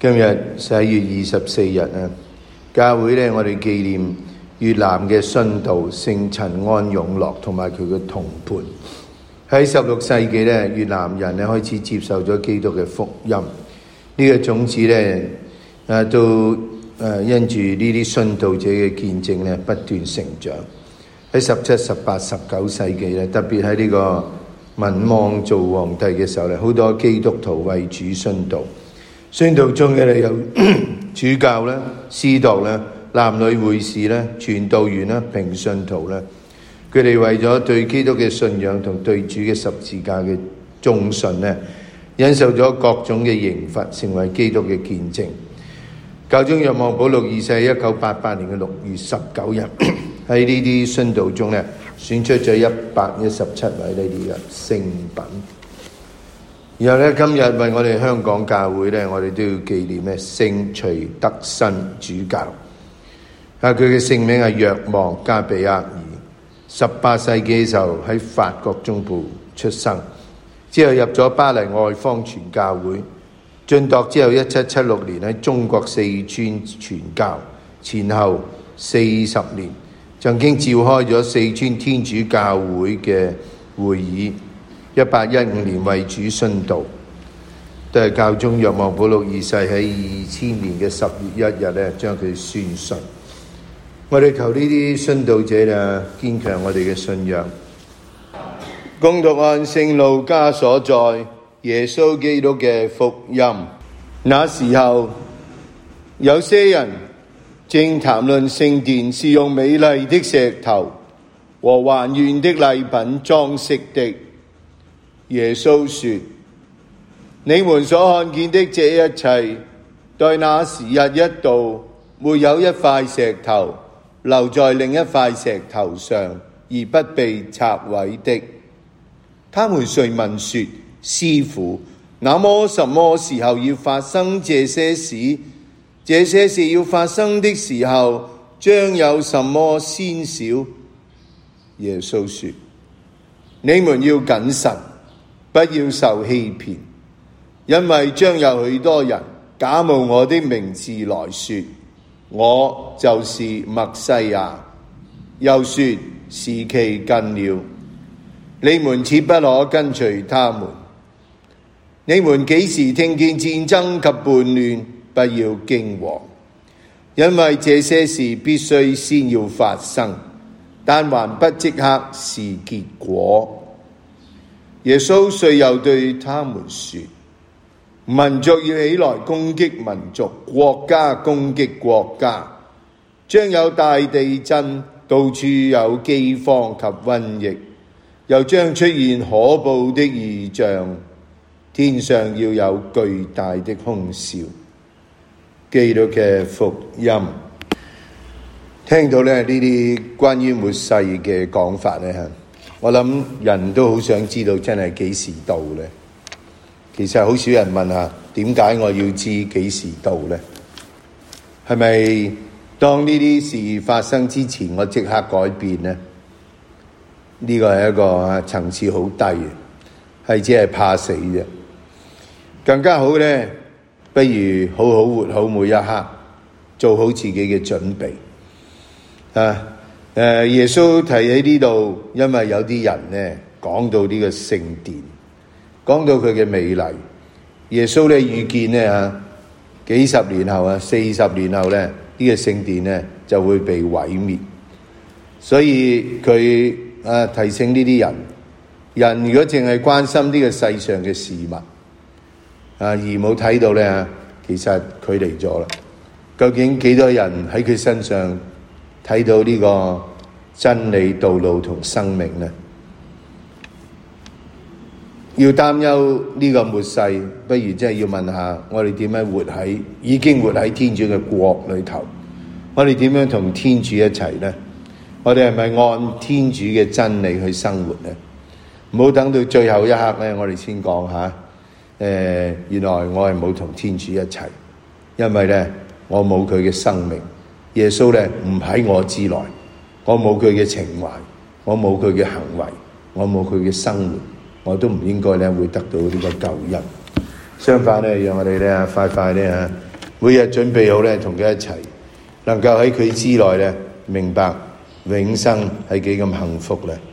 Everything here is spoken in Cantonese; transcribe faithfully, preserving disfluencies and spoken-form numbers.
今日十一月二十四日啊，教會咧，我哋紀念越南嘅殉道聖陳安勇樂同埋佢嘅同伴。喺十六世紀咧，越南人咧開始接受咗基督嘅福音，呢、這個種子咧啊，都誒因住呢啲殉道者嘅見證咧不斷成長。喺十七、十八、十九世紀咧，特別喺呢個民望做皇帝嘅時候咧，好多基督徒為主殉道。殉道中嘅有主教啦、司鐸啦、男女會士啦、傳道員啦、平信徒啦，佢哋為咗對基督嘅信仰同對主嘅十字架嘅忠信咧，忍受咗各種嘅刑罰，成為基督嘅見證。教宗若望保祿二世一九八八年嘅六月十九日喺呢啲殉道中咧，選出咗一百一十七位呢啲嘅聖品。然後咧，今日為我哋香港教會咧，我哋都要紀念咧聖徐德新主教。啊，佢嘅聖名係若望加比厄爾。十八世紀嘅時候喺法國中部出生，之後入咗巴黎外方傳教會，晉鐸之後一七七六年喺中國四川傳教，前後四十年，曾經召開咗四川天主教會嘅會議。一八一五年為主殉道，都係教宗若望保祿二世喺二千年嘅十月一日咧，將佢宣信。我哋求呢啲殉道者啊，堅強我哋嘅信仰。恭讀按聖路加所載耶穌基督嘅福音。那時候，有些人正談論聖殿是用美麗的石頭和還願的禮品裝飾的。耶穌說：你們所看見的這一切，待那時日一到，沒有一塊石頭留在另一塊石頭上而不被拆毀的。他們遂問說：師傅，那麼什麼時候要發生這些事？這些事要發生的時候，將有什麼先兆？耶穌說：你們要謹慎，不要受欺騙，因為將有許多人假冒我的名字來說，我就是默西亞，又說時期近了。你們切不可跟隨他們。你們幾時聽見戰爭及叛亂，不要驚惶，因為這些事必須先要發生，但還不即刻是結果。耶穌遂又對他們說：民族要起來攻擊民族，國家攻擊國家，將有大地震，到處有饑荒及瘟疫，又將出現可怖的異象，天上要有巨大的兇兆。基督嘅福音。聽到咧呢啲關於末世嘅講法咧嚇，我諗人都好想知道真係幾時到呢？其實好少人問下點解我要知幾時到呢？係咪當呢啲事發生之前我即刻改變呢？呢個係一個層次好低嘅，係只係怕死啫。更加好呢，不如好好活好每一刻，做好自己嘅準備啊！誒，耶穌提喺呢度，因為有啲人呢講到呢個聖殿，講到佢嘅美麗，耶穌咧預見呢啊，幾十年後啊，四十年後咧，呢個聖殿呢就會被毀滅，所以佢啊提醒呢啲人，人如果淨係關心呢個世上嘅事物啊，而冇睇到咧，其實佢離咗啦。究竟幾多人喺佢身上睇到呢個真理、道路同生命呢？要擔憂呢個末世，不如真係要問下我哋點樣活喺已經活喺天主嘅國裏頭？我哋點樣同天主一齊呢？我哋係咪按天主嘅真理去生活呢？唔好等到最後一刻咧，我哋先講下。誒、呃，原來我係冇同天主一齊，因為咧我冇佢嘅生命。耶穌咧唔喺我之內。我冇佢嘅情懷，我冇佢嘅行為，我冇佢嘅生活，我都唔應該咧會得到呢個救恩。相反咧，讓我哋咧快快咧每日準備好咧同佢一齊，能夠喺佢之內咧明白永生係幾咁幸福咧。